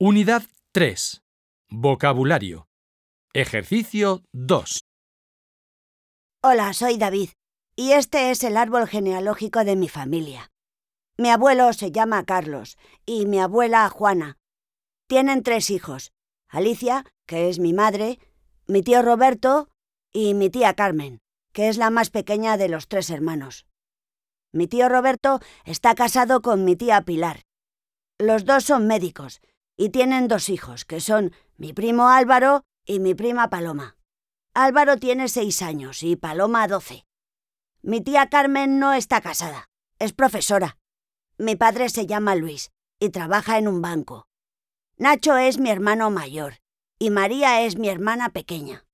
Unidad 3. Vocabulario. Ejercicio 2. Hola, soy David, y este es el árbol genealógico de mi familia. Mi abuelo se llama Carlos, y mi abuela Juana. Tienen 3 hijos: Alicia, que es mi madre, mi tío Roberto y mi tía Carmen, que es la más pequeña de los 3 hermanos. Mi tío Roberto está casado con mi tía Pilar. Los 2 son médicos, y tienen 2 hijos, que son mi primo Álvaro y mi prima Paloma. Álvaro tiene 6 años y Paloma 12. Mi tía Carmen no está casada, es profesora. Mi padre se llama Luis y trabaja en un banco. Nacho es mi hermano mayor y María es mi hermana pequeña.